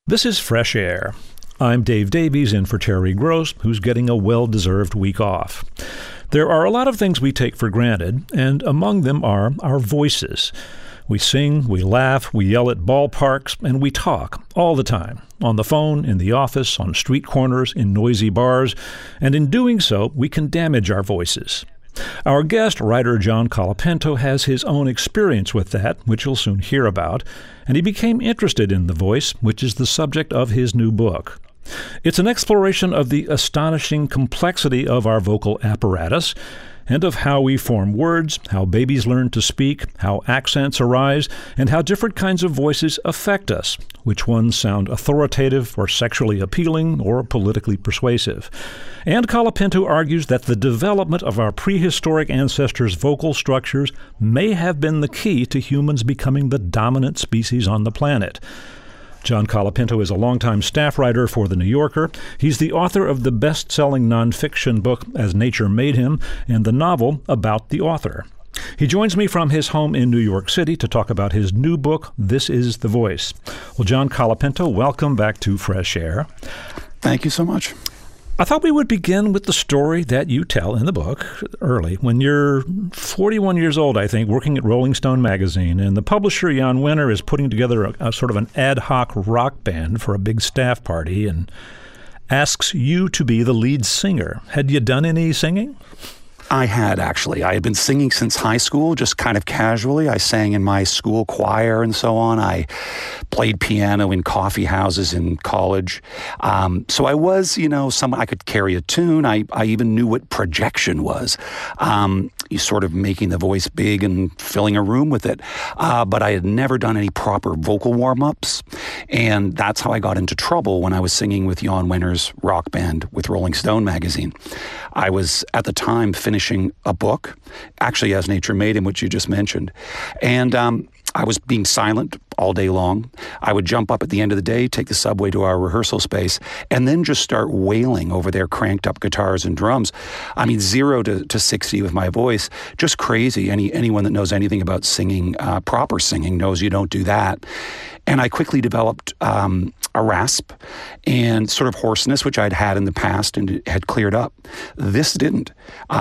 This is Fresh Air. I'm Dave Davies in for Terry Gross, who's getting a well-deserved week off. There are a lot of things we take for granted, and among them are our voices. We sing, we laugh, we yell at ballparks, and we talk all the time. On the phone, in the office, on street corners, in noisy bars, and in doing so, we can damage our voices. Our guest, writer John Colapinto, has his own experience with that, which you'll soon hear about, and he became interested in the voice, which is the subject of his new book. It's an exploration of the astonishing complexity of our vocal apparatus and of how we form words, how babies learn to speak, how accents arise, and how different kinds of voices affect us, which ones sound authoritative or sexually appealing or politically persuasive. And Colapinto argues that the development of our prehistoric ancestors' vocal structures may have been the key to humans becoming the dominant species on the planet. John Colapinto is a longtime staff writer for The New Yorker. He's the author of the best-selling nonfiction book As Nature Made Him and the novel about the author. He joins me from his home in New York City to talk about his new book, This Is the Voice. Well, John Colapinto, welcome back to Fresh Air. Thank you so much. I thought we would begin with the story that you tell in the book early, when you're 41 years old, I think, working at Rolling Stone magazine, and the publisher, Jan Wenner, is putting together a sort of an ad hoc rock band for a big staff party and asks you to be the lead singer. Had you done any singing? I had, actually. I had been singing since high school, just kind of casually. I sang in my school choir and so on. I played piano in coffee houses in college. So I was, I could carry a tune. I even knew what projection was. You sort of making the voice big and filling a room with it. But I had never done any proper vocal warm-ups. And that's how I got into trouble when I was singing with Jan Wenner's rock band with Rolling Stone magazine. I was, at the time, finishing a book, actually As Nature Made Him, which you just mentioned. And I was being silent all day long. I would jump up at the end of the day, take the subway to our rehearsal space, and then just start wailing over their cranked up guitars and drums. I mean, 0 to 60 with my voice, just crazy. Anyone that knows anything about singing, proper singing, knows you don't do that. And I quickly developed a rasp and sort of hoarseness, which I'd had in the past and it had cleared up. This didn't.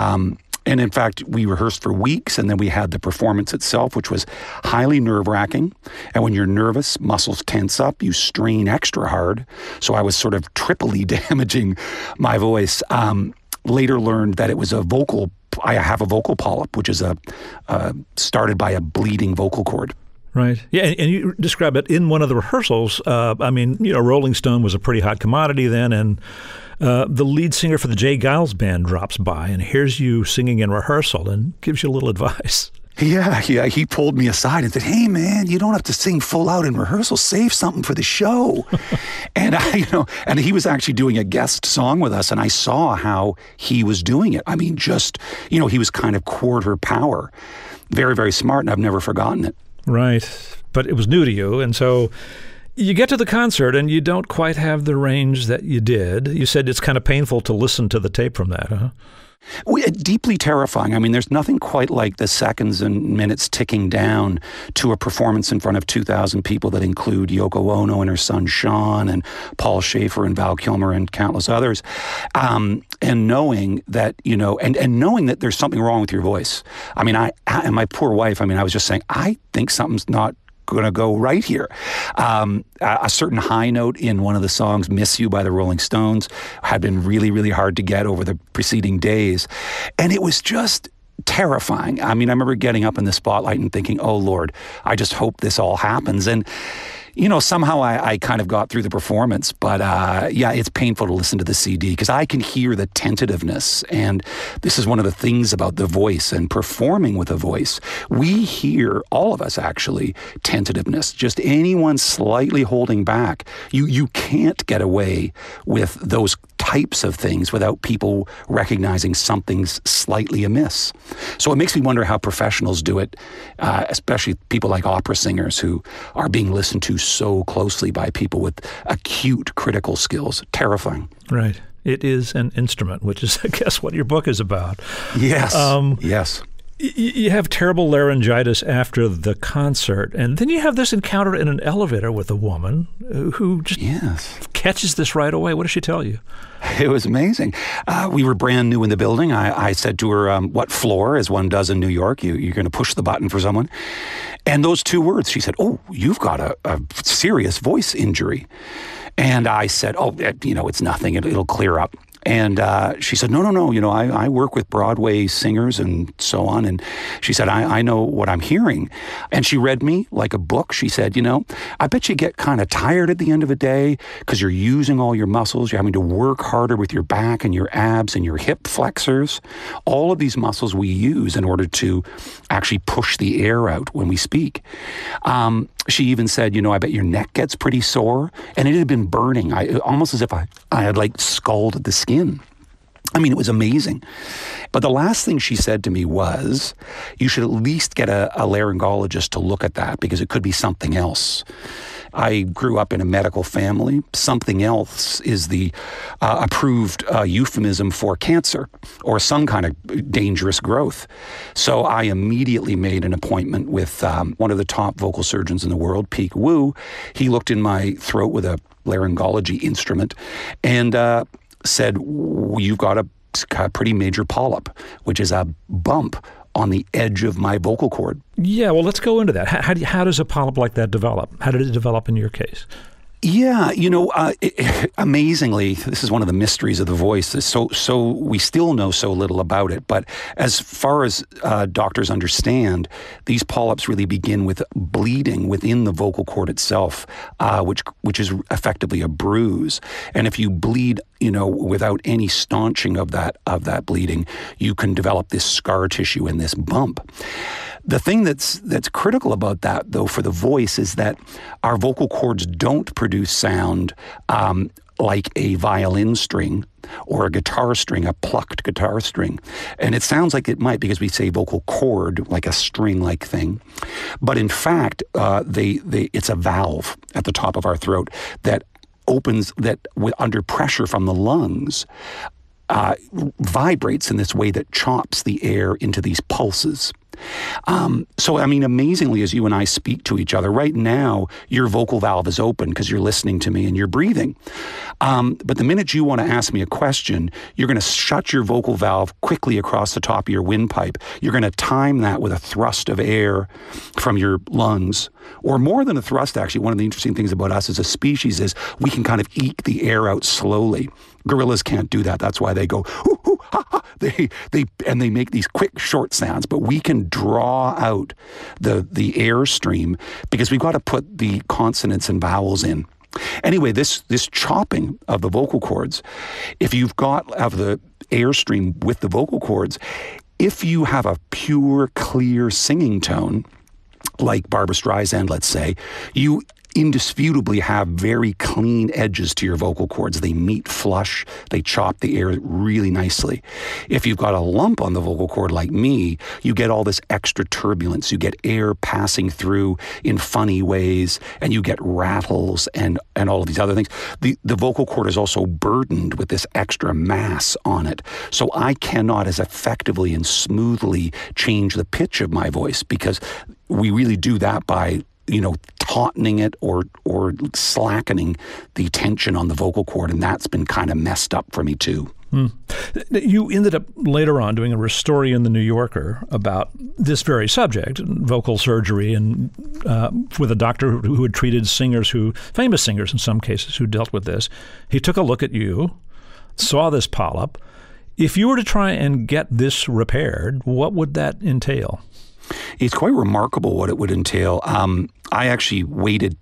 And in fact, we rehearsed for weeks, and then we had the performance itself, which was highly nerve-wracking. And when you're nervous, muscles tense up, you strain extra hard. So I was sort of triply damaging my voice. Later learned that it was I have a vocal polyp, which is started by a bleeding vocal cord. Right. Yeah, and you describe it in one of the rehearsals. Rolling Stone was a pretty hot commodity then, and the lead singer for the Jay Giles Band drops by and hears you singing in rehearsal and gives you a little advice. Yeah, he pulled me aside and said, "Hey, man, you don't have to sing full out in rehearsal. Save something for the show." And and he was actually doing a guest song with us, and I saw how he was doing it. I mean, he was kind of quarter power. Very, very smart, and I've never forgotten it. Right. But it was new to you, and so you get to the concert and you don't quite have the range that you did. You said it's kind of painful to listen to the tape from that, huh? Deeply terrifying. I mean, there's nothing quite like the seconds and minutes ticking down to a performance in front of 2,000 people that include Yoko Ono and her son Sean and Paul Schaefer and Val Kilmer and countless others. And knowing that, and knowing that there's something wrong with your voice. I mean, and my poor wife, I was just saying, I think something's not going to go right here. A certain high note in one of the songs, Miss You by the Rolling Stones, had been really, really hard to get over the preceding days. And it was just terrifying. I mean, I remember getting up in the spotlight and thinking, oh, Lord, I just hope this all happens. And somehow I kind of got through the performance, but it's painful to listen to the CD because I can hear the tentativeness, and this is one of the things about the voice and performing with a voice. We hear, all of us actually, tentativeness, just anyone slightly holding back. You can't get away with those types of things without people recognizing something's slightly amiss. So it makes me wonder how professionals do it, especially people like opera singers who are being listened to so closely by people with acute critical skills. Terrifying. Right. It is an instrument, which is, I guess, what your book is about. Yes. Yes. You have terrible laryngitis after the concert, and then you have this encounter in an elevator with a woman who just catches this right away. What does she tell you? It was amazing. We were brand new in the building. I said to her, what floor, as one does in New York, you're going to push the button for someone. And those two words, she said, oh, you've got a serious voice injury. And I said, oh, it's nothing. It'll clear up. And she said, no, I work with Broadway singers and so on. And she said, I know what I'm hearing. And she read me like a book. She said, I bet you get kind of tired at the end of a day because you're using all your muscles. You're having to work harder with your back and your abs and your hip flexors. All of these muscles we use in order to actually push the air out when we speak. She even said, I bet your neck gets pretty sore. And it had been burning, almost as if I had scalded the skin. I mean, it was amazing. But the last thing she said to me was, you should at least get a laryngologist to look at that because it could be something else. I grew up in a medical family. Something else is the approved euphemism for cancer or some kind of dangerous growth. So I immediately made an appointment with one of the top vocal surgeons in the world, Peek Woo. He looked in my throat with a laryngology instrument and said, you've got a pretty major polyp, which is a bump on the edge of my vocal cord. Yeah, well, let's go into that. How does a polyp like that develop? How did it develop in your case? Yeah, amazingly, this is one of the mysteries of the voice. So we still know so little about it. But as far as doctors understand, these polyps really begin with bleeding within the vocal cord itself, which is effectively a bruise. And if you bleed, without any staunching of that bleeding, you can develop this scar tissue and this bump. The thing that's critical about that, though, for the voice is that our vocal cords don't produce sound like a violin string or a guitar string, a plucked guitar string. And it sounds like it might because we say vocal cord, like a string-like thing. But in fact, it's a valve at the top of our throat that opens, that under pressure from the lungs, vibrates in this way that chops the air into these pulses. So, amazingly, as you and I speak to each other, right now, your vocal valve is open because you're listening to me and you're breathing. But the minute you want to ask me a question, you're going to shut your vocal valve quickly across the top of your windpipe. You're going to time that with a thrust of air from your lungs, or more than a thrust, actually. One of the interesting things about us as a species is we can kind of eke the air out slowly. Gorillas can't do that. That's why they go, hoo, hoo, ha, ha. They make these quick, short sounds, but we can draw out the airstream because we've got to put the consonants and vowels in. Anyway, this chopping of the vocal cords, if you've got the airstream with the vocal cords, if you have a pure, clear singing tone, like Barbra Streisand, let's say, you indisputably have very clean edges to your vocal cords. They meet flush. They chop the air really nicely. If you've got a lump on the vocal cord like me, you get all this extra turbulence. You get air passing through in funny ways, and you get rattles and all of these other things. The vocal cord is also burdened with this extra mass on it. So I cannot as effectively and smoothly change the pitch of my voice because we really do that by tautening it or slackening the tension on the vocal cord, and that's been kind of messed up for me too. You ended up later on doing a story in the New Yorker about this very subject, vocal surgery, and with a doctor who had treated famous singers in some cases, who dealt with this. He took a look at you, saw this polyp. If you were to try and get this repaired, what would that entail? It's quite remarkable what it would entail. I actually waited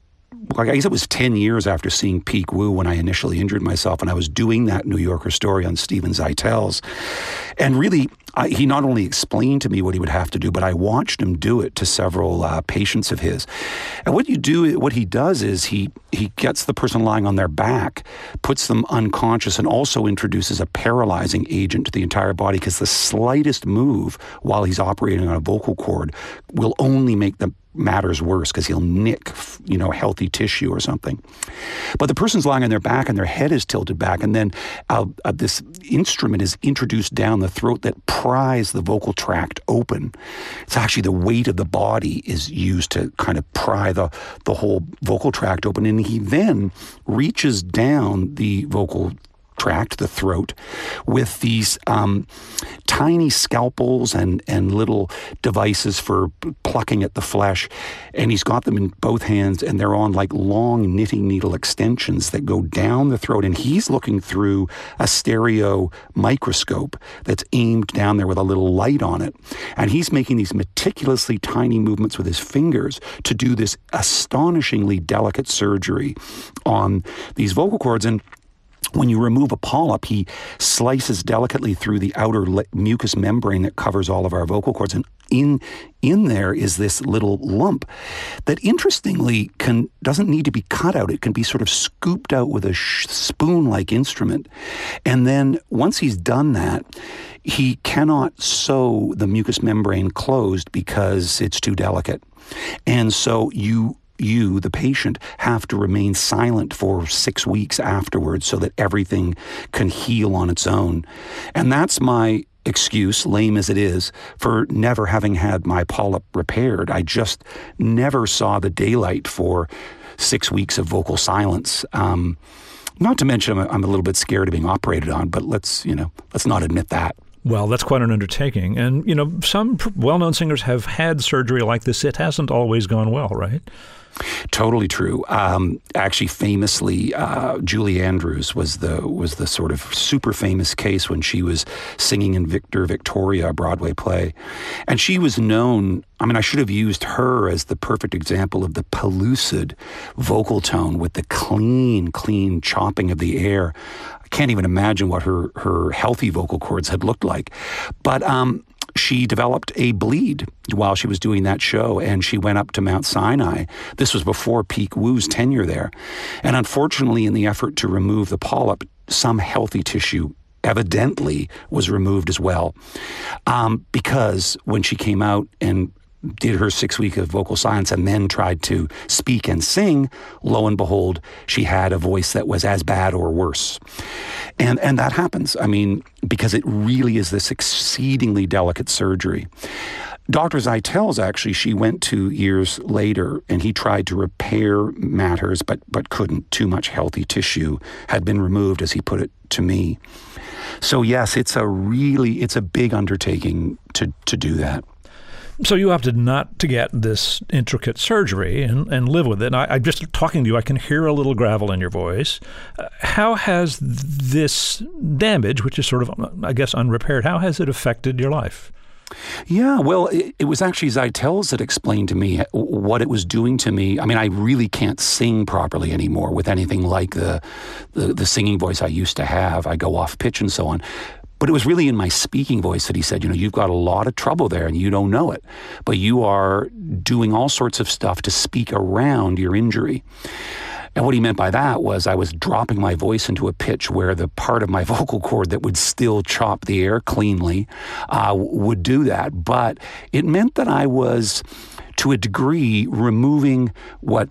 I guess it was 10 years after seeing Peek Woo when I initially injured myself, and I was doing that New Yorker story on Steven Zeitels. And really, he not only explained to me what he would have to do, but I watched him do it to several patients of his. And what he does is he gets the person lying on their back, puts them unconscious, and also introduces a paralyzing agent to the entire body, because the slightest move while he's operating on a vocal cord will only make the matters worse because he'll nick, healthy tissue or something. But the person's lying on their back and their head is tilted back, and then this instrument is introduced down the throat that pries the vocal tract open. It's actually the weight of the body is used to kind of pry the whole vocal tract open, and he then reaches down the vocal tract, the throat, with these tiny scalpels and little devices for plucking at the flesh. And he's got them in both hands, and they're on like long knitting needle extensions that go down the throat. And he's looking through a stereo microscope that's aimed down there with a little light on it. And he's making these meticulously tiny movements with his fingers to do this astonishingly delicate surgery on these vocal cords. And when you remove a polyp, he slices delicately through the outer mucous membrane that covers all of our vocal cords. And in there is this little lump that, interestingly, doesn't need to be cut out. It can be sort of scooped out with a spoon-like instrument. And then once he's done that, he cannot sew the mucous membrane closed because it's too delicate. And so you, the patient, have to remain silent for 6 weeks afterwards so that everything can heal on its own. And that's my excuse, lame as it is, for never having had my polyp repaired. I just never saw the daylight for 6 weeks of vocal silence. Not to mention I'm a little bit scared of being operated on, but let's not admit that. Well, that's quite an undertaking. And, some well-known singers have had surgery like this. It hasn't always gone well, right? Totally true. Actually, famously, Julie Andrews was the sort of super famous case when she was singing in Victor Victoria, a Broadway play. And she was known, I should have used her as the perfect example of the pellucid vocal tone with the clean chopping of the air. I can't even imagine what her healthy vocal cords had looked like. But she developed a bleed while she was doing that show, and she went up to Mount Sinai. This was before Peek Woo's tenure there. And unfortunately, in the effort to remove the polyp, some healthy tissue evidently was removed as well. Because when she came out and did her 6 week of vocal silence and then tried to speak and sing, lo and behold, she had a voice that was as bad or worse. And that happens, because it really is this exceedingly delicate surgery. Dr. Zeitels, actually, she went to years later, and he tried to repair matters, but couldn't. Too much healthy tissue had been removed, as he put it to me. So yes, it's a big undertaking to do that. So you opted not to get this intricate surgery and live with it. And I'm just talking to you, I can hear a little gravel in your voice. How has this damage, which is sort of, I guess, unrepaired, how has it affected your life? Yeah, well, it was actually Zeitels that explained to me what it was doing to me. I really can't sing properly anymore with anything like the singing voice I used to have. I go off pitch and so on. But it was really in my speaking voice that he said, you've got a lot of trouble there and you don't know it. But you are doing all sorts of stuff to speak around your injury. And what he meant by that was I was dropping my voice into a pitch where the part of my vocal cord that would still chop the air cleanly would do that. But it meant that I was, to a degree, removing what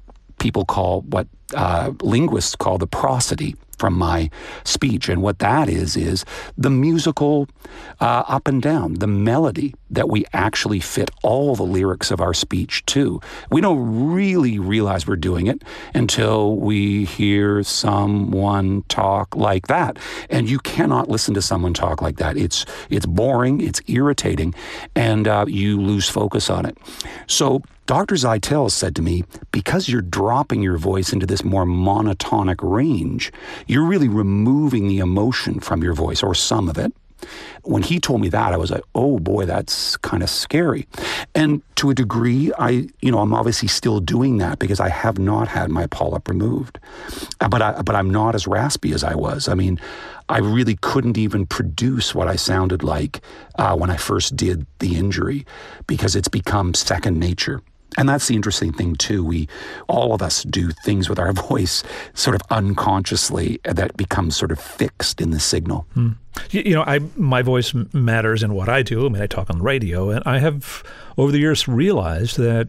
linguists call the prosody from my speech. And what that is the musical up and down, the melody that we actually fit all the lyrics of our speech to. We don't really realize we're doing it until we hear someone talk like that. And you cannot listen to someone talk like that. It's boring, it's irritating, and you lose focus on it. So Dr. Zeitels said to me, because you're dropping your voice into this more monotonic range, you're really removing the emotion from your voice, or some of it. When he told me that, I was like, oh boy, that's kind of scary. And to a degree, I'm obviously still doing that because I have not had my polyp removed. But I'm not as raspy as I was. I really couldn't even produce what I sounded like when I first did the injury because it's become second nature. And that's the interesting thing, too. All of us do things with our voice sort of unconsciously that becomes sort of fixed in the signal. My voice matters in what I do. I talk on the radio, and I have, over the years, realized that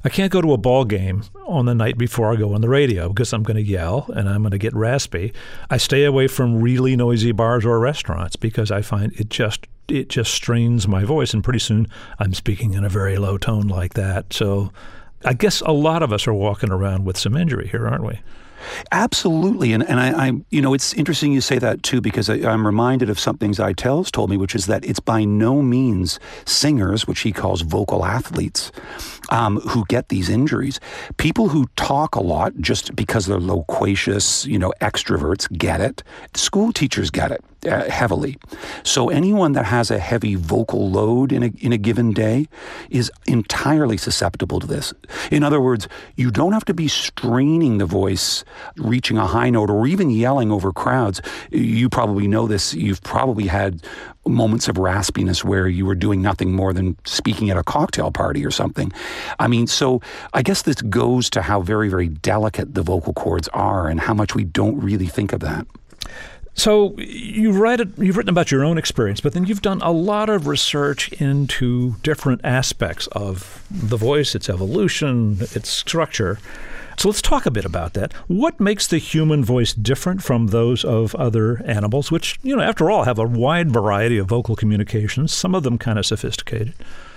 I can't go to a ball game on the night before I go on the radio because I'm going to yell and I'm going to get raspy. I stay away from really noisy bars or restaurants because I find it just strains my voice, and pretty soon I'm speaking in a very low tone like that. So I guess a lot of us are walking around with some injury here, aren't we? Absolutely. And I it's interesting you say that too, because I'm reminded of something Zeitel's told me, which is that it's by no means singers, which he calls vocal athletes, who get these injuries. People who talk a lot just because they're loquacious, extroverts get it. School teachers get it heavily. So anyone that has a heavy vocal load in a given day is entirely susceptible to this. In other words, you don't have to be straining the voice, reaching a high note, or even yelling over crowds. You probably know this. You've probably had moments of raspiness where you were doing nothing more than speaking at a cocktail party or something. So I guess this goes to how very, very delicate the vocal cords are and how much we don't really think of that. So you've written about your own experience, but then you've done a lot of research into different aspects of the voice, its evolution, its structure. So let's talk a bit about that. What makes the human voice different from those of other animals, which, after all, have a wide variety of vocal communications, some of them kind of sophisticated?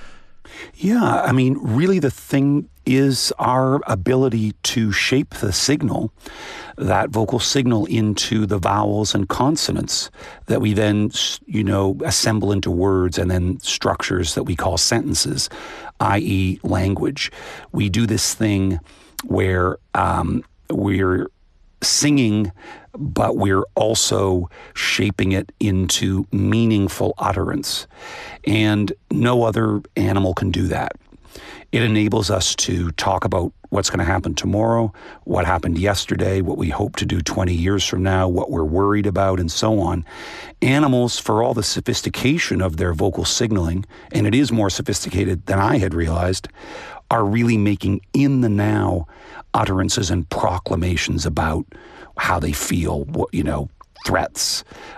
Yeah, really the thing is our ability to shape the signal, that vocal signal, into the vowels and consonants that we then, assemble into words and then structures that we call sentences, i.e. language. We do this thing where we're singing, but we're also shaping it into meaningful utterance. And no other animal can do that. It enables us to talk about what's going to happen tomorrow, what happened yesterday, what we hope to do 20 years from now, what we're worried about, and so on. Animals, for all the sophistication of their vocal signaling, and it is more sophisticated than I had realized, are really making in the now utterances and proclamations about how they feel, threats,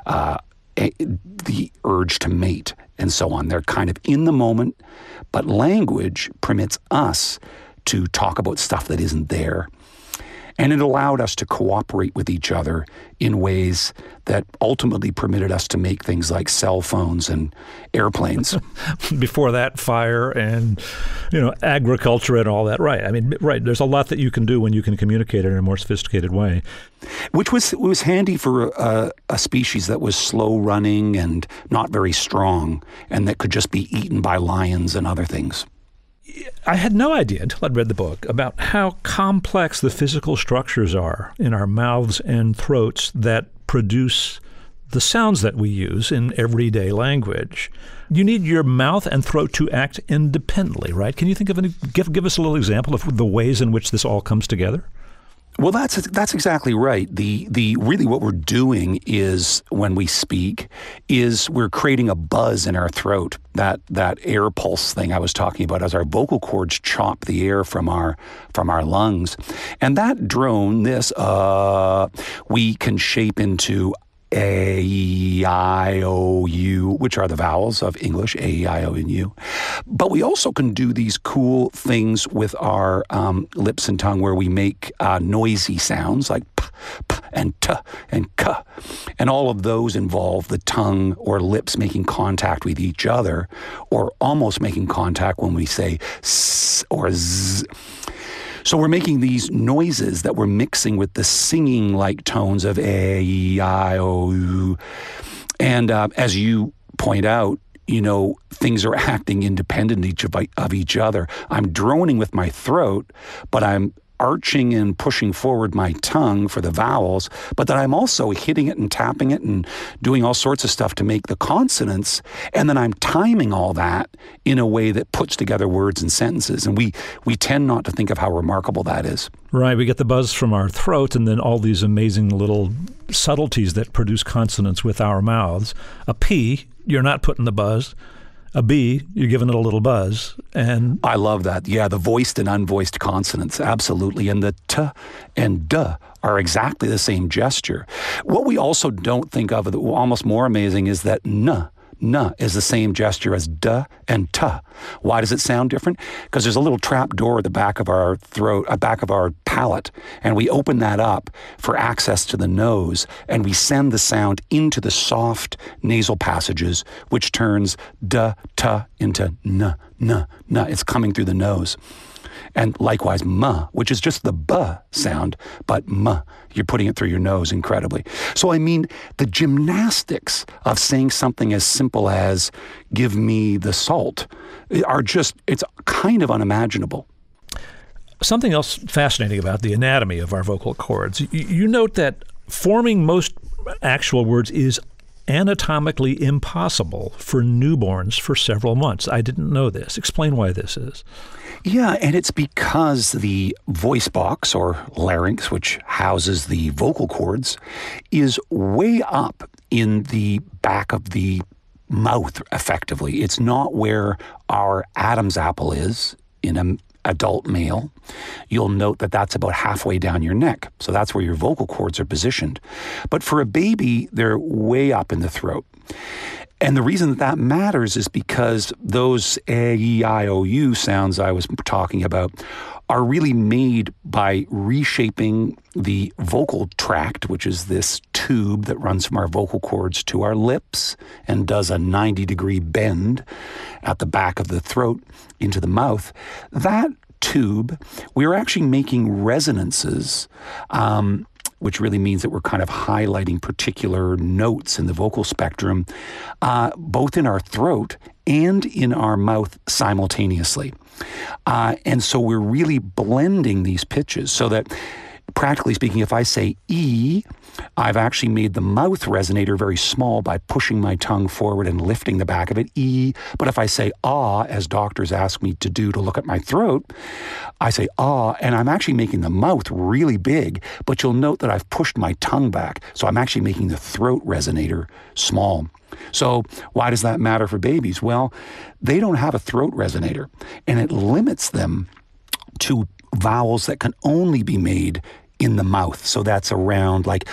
the urge to mate, and so on. They're kind of in the moment, but language permits us to talk about stuff that isn't there. And it allowed us to cooperate with each other in ways that ultimately permitted us to make things like cell phones and airplanes. Before that, fire and, agriculture and all that. Right. Right. There's a lot that you can do when you can communicate in a more sophisticated way. Which was handy for a species that was slow running and not very strong, and that could just be eaten by lions and other things. I had no idea until I'd read the book about how complex the physical structures are in our mouths and throats that produce the sounds that we use in everyday language. You need your mouth and throat to act independently, right? Can you think of give us a little example of the ways in which this all comes together? Well, that's exactly right. The really what we're doing is, when we speak, is we're creating a buzz in our throat. That air pulse thing I was talking about, as our vocal cords chop the air from our lungs, and that drone, we can shape into A, E, I, O, U, which are the vowels of English, A, E, I, O, and U. But we also can do these cool things with our lips and tongue, where we make noisy sounds like p, p, and t, and k. And all of those involve the tongue or lips making contact with each other, or almost making contact when we say s or z. So we're making these noises that we're mixing with the singing-like tones of A, E, I, O, U. And as you point out, things are acting independent of each other. I'm droning with my throat, but I'm arching and pushing forward my tongue for the vowels, but then I'm also hitting it and tapping it and doing all sorts of stuff to make the consonants, and then I'm timing all that in a way that puts together words and sentences. And we tend not to think of how remarkable that is. Right, we get the buzz from our throat, and then all these amazing little subtleties that produce consonants with our mouths. A P, you're not putting the buzz. A B, you're giving it a little buzz. And I love that. Yeah, the voiced and unvoiced consonants, absolutely. And the T and D are exactly the same gesture. What we also don't think of, almost more amazing, is that N N is the same gesture as D and T. Why does it sound different? Because there's a little trap door at the back of our throat, back of our palate, and we open that up for access to the nose, and we send the sound into the soft nasal passages, which turns D, T into N, N, N. It's coming through the nose. And likewise, M, which is just the B sound, but M, you're putting it through your nose incredibly. So, I mean, the gymnastics of saying something as simple as, give me the salt, are just, it's kind of unimaginable. Something else fascinating about the anatomy of our vocal cords. You note that forming most actual words is anatomically impossible for newborns for several months. I didn't know this. Explain why this is. Yeah, and it's because the voice box, or larynx, which houses the vocal cords, is way up in the back of the mouth, effectively. It's not where our Adam's apple is in an adult male. You'll note that that's about halfway down your neck. So that's where your vocal cords are positioned. But for a baby, they're way up in the throat. And the reason that matters is because those A-E-I-O-U sounds I was talking about are really made by reshaping the vocal tract, which is this tube that runs from our vocal cords to our lips and does a 90-degree bend at the back of the throat into the mouth. That tube, we're actually making resonances, which really means that we're kind of highlighting particular notes in the vocal spectrum, both in our throat and in our mouth simultaneously. And so we're really blending these pitches so that, practically speaking, if I say E, I've actually made the mouth resonator very small by pushing my tongue forward and lifting the back of it, E. But if I say ah, as doctors ask me to do to look at my throat, I say ah, and I'm actually making the mouth really big, but you'll note that I've pushed my tongue back. So I'm actually making the throat resonator small. So why does that matter for babies? Well, they don't have a throat resonator, and it limits them to vowels that can only be made in the mouth. So that's around like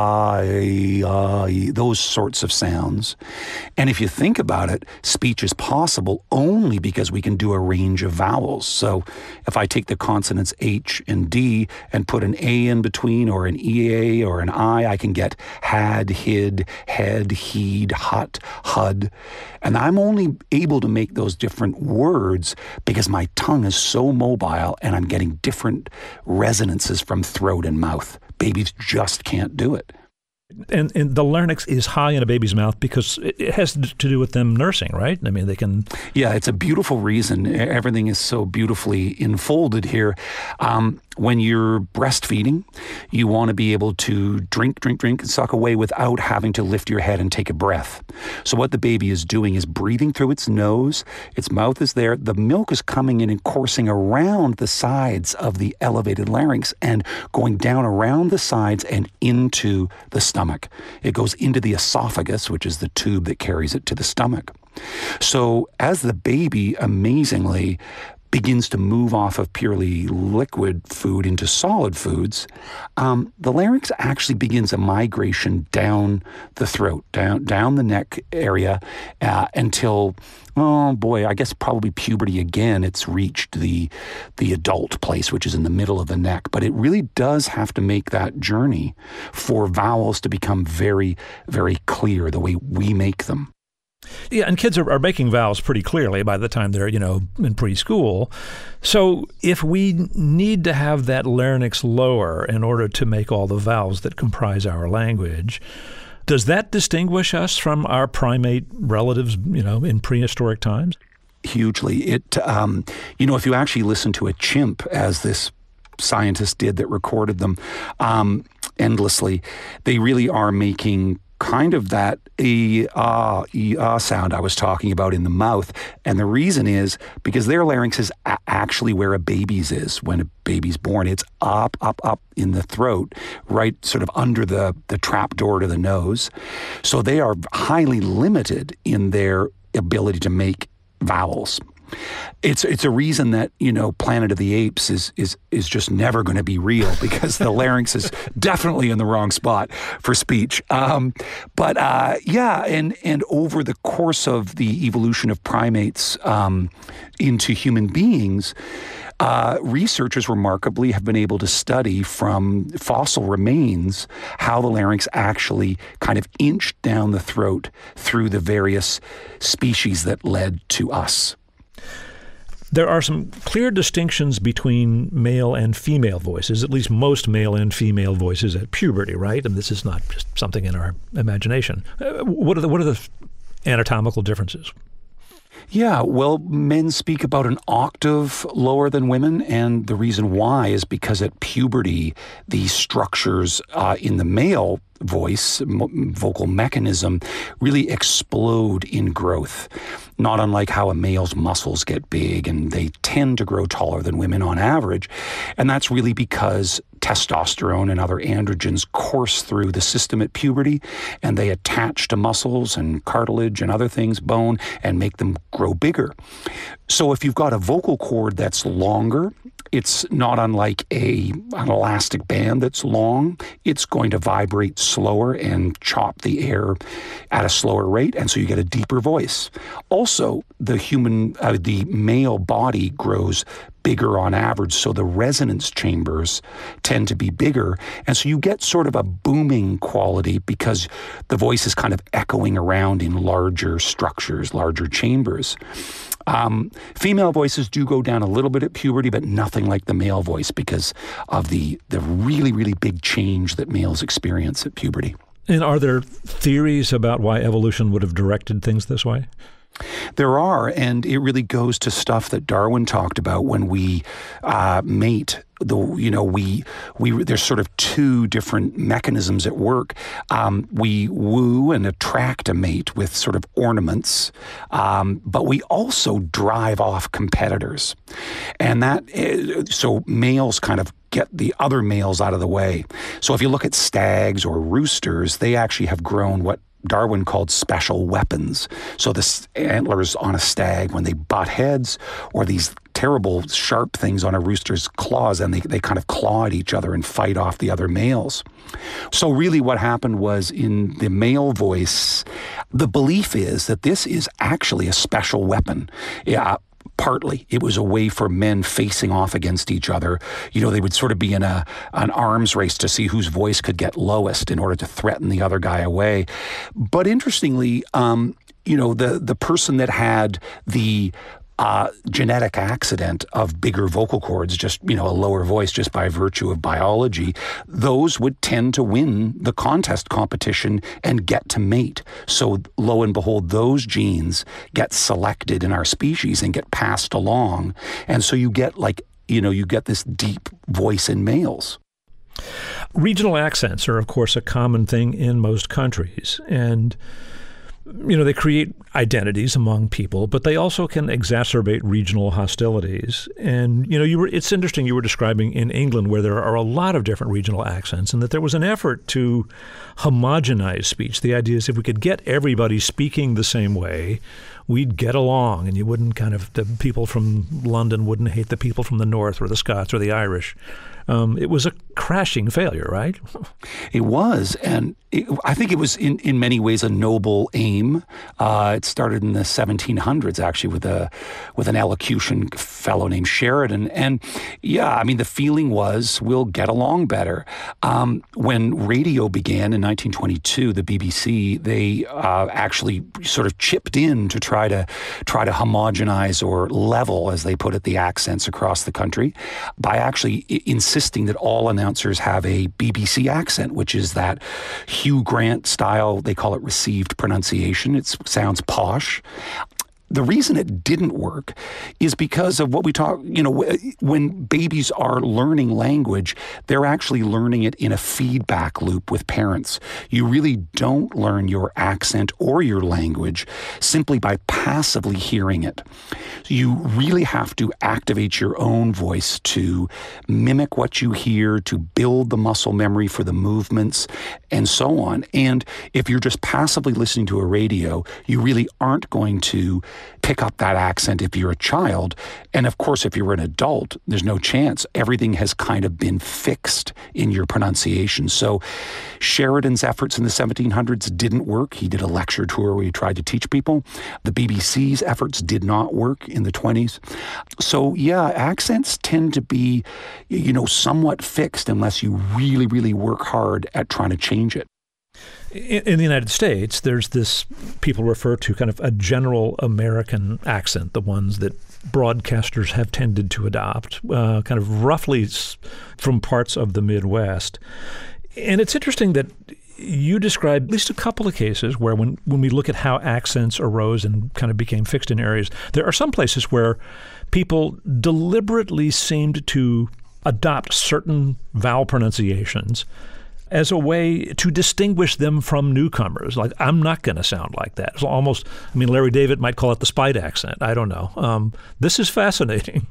I, those sorts of sounds. And if you think about it, speech is possible only because we can do a range of vowels. So if I take the consonants H and D and put an A in between, or an EA or an I can get had, hid, head, heed, hut, hud. And I'm only able to make those different words because my tongue is so mobile and I'm getting different resonances from throat and mouth. Babies just can't do it. And the larynx is high in a baby's mouth because it has to do with them nursing, right? I mean, they can... Yeah, it's a beautiful reason. Everything is so beautifully enfolded here. When you're breastfeeding, you want to be able to drink, and suck away without having to lift your head and take a breath. So what the baby is doing is breathing through its nose, its mouth is there, the milk is coming in and coursing around the sides of the elevated larynx and going down around the sides and into the stomach. It goes into the esophagus, which is the tube that carries it to the stomach. So as the baby amazingly begins to move off of purely liquid food into solid foods, the larynx actually begins a migration down the throat, down the neck area until, oh boy, I guess probably puberty again. It's reached the adult place, which is in the middle of the neck. But it really does have to make that journey for vowels to become very, very clear the way we make them. Yeah, and kids are making vowels pretty clearly by the time they're, in preschool. So if we need to have that larynx lower in order to make all the vowels that comprise our language, does that distinguish us from our primate relatives, in prehistoric times? Hugely. It, if you actually listen to a chimp, as this scientist did that recorded them endlessly, they really are making kind of that sound I was talking about in the mouth. And the reason is because their larynx is actually where a baby's is when a baby's born. It's up in the throat, right sort of under the trap door to the nose. So they are highly limited in their ability to make vowels. It's a reason that, Planet of the Apes is just never going to be real, because the larynx is definitely in the wrong spot for speech. And over the course of the evolution of primates into human beings, researchers remarkably have been able to study from fossil remains how the larynx actually kind of inched down the throat through the various species that led to us. There are some clear distinctions between male and female voices, at least most male and female voices at puberty, right? And this is not just something in our imagination. What are the anatomical differences? Yeah, well, men speak about an octave lower than women, and the reason why is because at puberty, the structures in the male voice, vocal mechanism, really explode in growth. Not unlike how a male's muscles get big, and they tend to grow taller than women on average. And that's really because testosterone and other androgens course through the system at puberty, and they attach to muscles and cartilage and other things, bone, and make them grow bigger. So if you've got a vocal cord that's longer, it's not unlike an elastic band that's long. It's going to vibrate slower and chop the air at a slower rate, and so you get a deeper voice. Also, the male body grows bigger on average, so the resonance chambers tend to be bigger, and so you get sort of a booming quality because the voice is kind of echoing around in larger structures, larger chambers. Female voices do go down a little bit at puberty, but nothing like the male voice because of the really, really big change that males experience at puberty. And are there theories about why evolution would have directed things this way? There are, and it really goes to stuff that Darwin talked about when we mate. There's sort of two different mechanisms at work. We woo and attract a mate with sort of ornaments, but we also drive off competitors, and so males kind of get the other males out of the way. So if you look at stags or roosters, they actually have grown what Darwin called special weapons. So the antlers on a stag, when they butt heads, or these terrible sharp things on a rooster's claws, and they kind of claw at each other and fight off the other males. So really what happened was, in the male voice, the belief is that this is actually a special weapon. Partly, it was a way for men facing off against each other. They would sort of be in an arms race to see whose voice could get lowest in order to threaten the other guy away. But interestingly, the person that had the genetic accident of bigger vocal cords, just, a lower voice just by virtue of biology, those would tend to win the contest competition and get to mate. So lo and behold, those genes get selected in our species and get passed along. And so you get you get this deep voice in males. Regional accents are, of course, a common thing in most countries. And they create identities among people, but they also can exacerbate regional hostilities. And, it's interesting you were describing in England where there are a lot of different regional accents, and that there was an effort to homogenize speech. The idea is if we could get everybody speaking the same way, we'd get along, and you wouldn't the people from London wouldn't hate the people from the North or the Scots or the Irish. It was a crashing failure, right? It was, and I think it was in many ways a noble aim. It started in the 1700s, actually, with an elocution fellow named Sheridan. And the feeling was we'll get along better. When radio began in 1922, the BBC, they actually sort of chipped in to try to homogenize or level, as they put it, the accents across the country by actually insisting that all announcers have a BBC accent, which is that Hugh Grant style. They call it received pronunciation. It sounds posh. The reason it didn't work is because of what we talk, when babies are learning language, they're actually learning it in a feedback loop with parents. You really don't learn your accent or your language simply by passively hearing it. You really have to activate your own voice to mimic what you hear, to build the muscle memory for the movements, and so on. And if you're just passively listening to a radio, you really aren't going to pick up that accent if you're a child. And of course, if you're an adult, there's no chance. Everything has kind of been fixed in your pronunciation. So Sheridan's efforts in the 1700s didn't work. He did a lecture tour where he tried to teach people. The BBC's efforts did not work in the 20s. So yeah, accents tend to be, somewhat fixed unless you really, really work hard at trying to change it. In the United States, there's this, people refer to kind of a general American accent, the ones that broadcasters have tended to adopt, kind of roughly from parts of the Midwest. And it's interesting that you describe at least a couple of cases where when we look at how accents arose and kind of became fixed in areas, there are some places where people deliberately seemed to adopt certain vowel pronunciations as a way to distinguish them from newcomers. Like, I'm not going to sound like that. It's almost, Larry David might call it the Spite accent. I don't know. This is fascinating.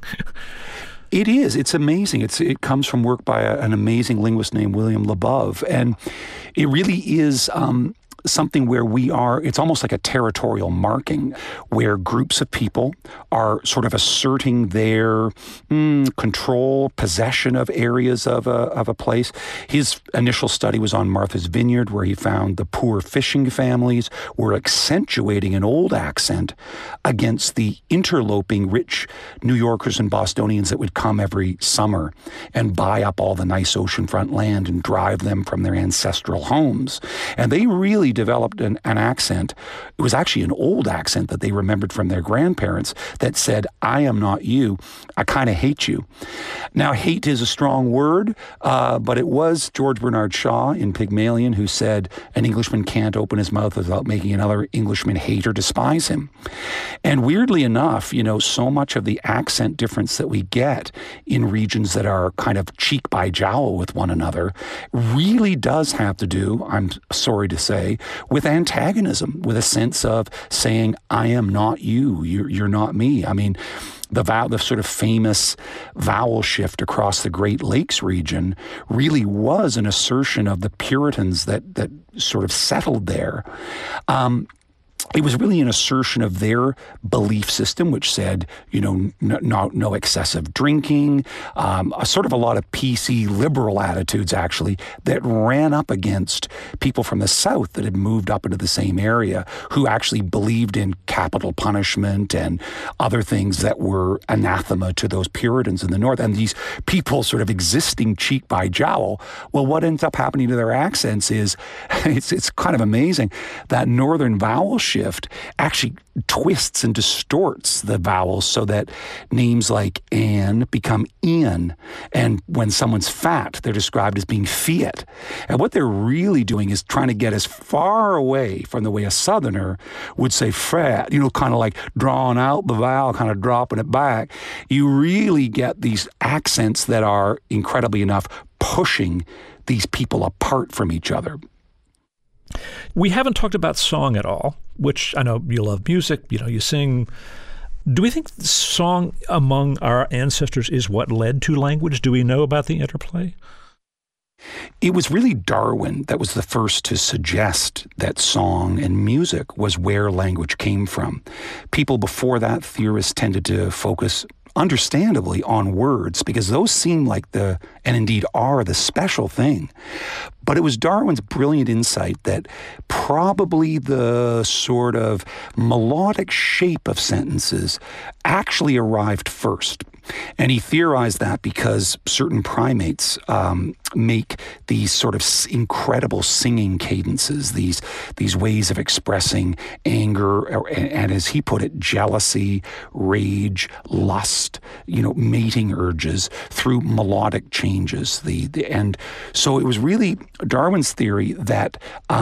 It is. It's amazing. It comes from work by an amazing linguist named William Labov. And it really is something where it's almost like a territorial marking, where groups of people are sort of asserting their control, possession of areas of a place. His initial study was on Martha's Vineyard, where he found the poor fishing families were accentuating an old accent against the interloping rich New Yorkers and Bostonians that would come every summer and buy up all the nice oceanfront land and drive them from their ancestral homes. And they really developed an accent. It was actually an old accent that they remembered from their grandparents that said, I am not you. I kind of hate you. Now, hate is a strong word, but it was George Bernard Shaw in Pygmalion who said, an Englishman can't open his mouth without making another Englishman hate or despise him. And weirdly enough, so much of the accent difference that we get in regions that are kind of cheek by jowl with one another really does have to do, I'm sorry to say, with antagonism, with a sense of saying, I am not you, you're not me. The sort of famous vowel shift across the Great Lakes region really was an assertion of the Puritans that sort of settled there. It was really an assertion of their belief system, which said, no excessive drinking, sort of a lot of PC liberal attitudes, actually, that ran up against people from the South that had moved up into the same area who actually believed in capital punishment and other things that were anathema to those Puritans in the North. And these people sort of existing cheek by jowl. Well, what ends up happening to their accents is, it's kind of amazing, that northern vowel shift actually twists and distorts the vowels so that names like Anne become Ian. And when someone's fat, they're described as being Fiat. And what they're really doing is trying to get as far away from the way a Southerner would say fat, kind of like drawing out the vowel, kind of dropping it back. You really get these accents that are, incredibly enough, pushing these people apart from each other. We haven't talked about song at all, which I know you love music, you sing. Do we think song among our ancestors is what led to language? Do we know about the interplay? It was really Darwin that was the first to suggest that song and music was where language came from. People before that, theorists, tended to focus understandably on words because those seem like and indeed are, the special thing. But it was Darwin's brilliant insight that probably the sort of melodic shape of sentences actually arrived first. And he theorized that because certain primates make these sort of incredible singing cadences, these ways of expressing anger, and as he put it, jealousy, rage, lust, mating urges through melodic changes. And so it was really Darwin's theory that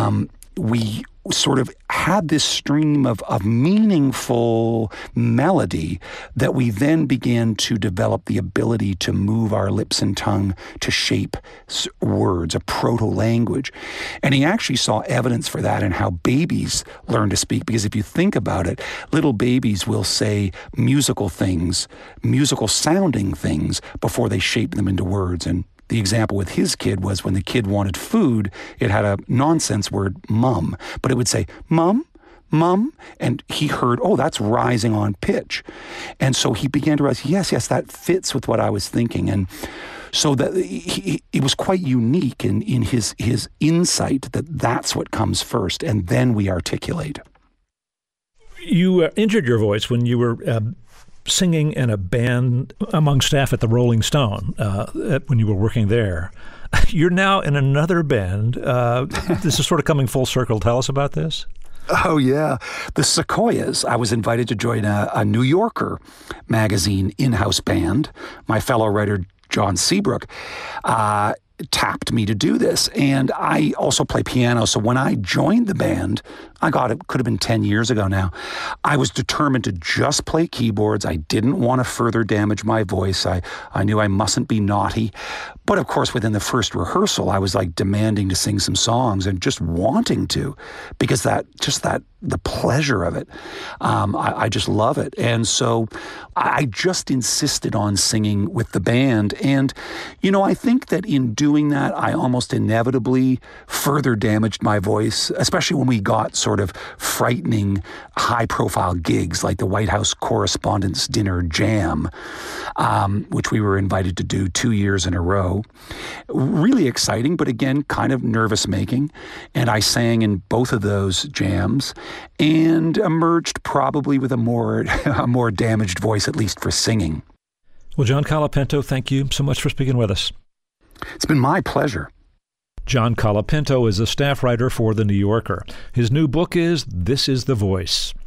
we sort of had this stream of meaningful melody that we then began to develop the ability to move our lips and tongue to shape words, a proto-language. And he actually saw evidence for that in how babies learn to speak, because if you think about it, little babies will say musical things, musical sounding things before they shape them into words. And the example with his kid was when the kid wanted food, it had a nonsense word, mum, but it would say, mum, Mum? And he heard, oh, that's rising on pitch. And so he began to realize, yes, that fits with what I was thinking. And so that it was quite unique in his insight that that's what comes first, and then we articulate. You injured your voice when you were singing in a band among staff at the Rolling Stone when you were working there. You're now in another band. This is sort of coming full circle. Tell us about this. Oh, yeah. The Sequoias. I was invited to join a New Yorker magazine in-house band. My fellow writer, John Seabrook, tapped me to do this. And I also play piano. So when I joined the band, it could have been 10 years ago now, I was determined to just play keyboards. I didn't want to further damage my voice. I knew I mustn't be naughty. But of course, within the first rehearsal, I was like demanding to sing some songs and just wanting to, because the pleasure of it, I just love it. And so I just insisted on singing with the band. And, I think that in doing that, I almost inevitably further damaged my voice, especially when we got sort of frightening high-profile gigs like the White House Correspondents' Dinner Jam, which we were invited to do 2 years in a row. Really exciting, but again, kind of nervous-making. And I sang in both of those jams and emerged probably with a more damaged voice, at least for singing. Well, John Colapinto, thank you so much for speaking with us. It's been my pleasure. John Colapinto is a staff writer for The New Yorker. His new book is This Is the Voice.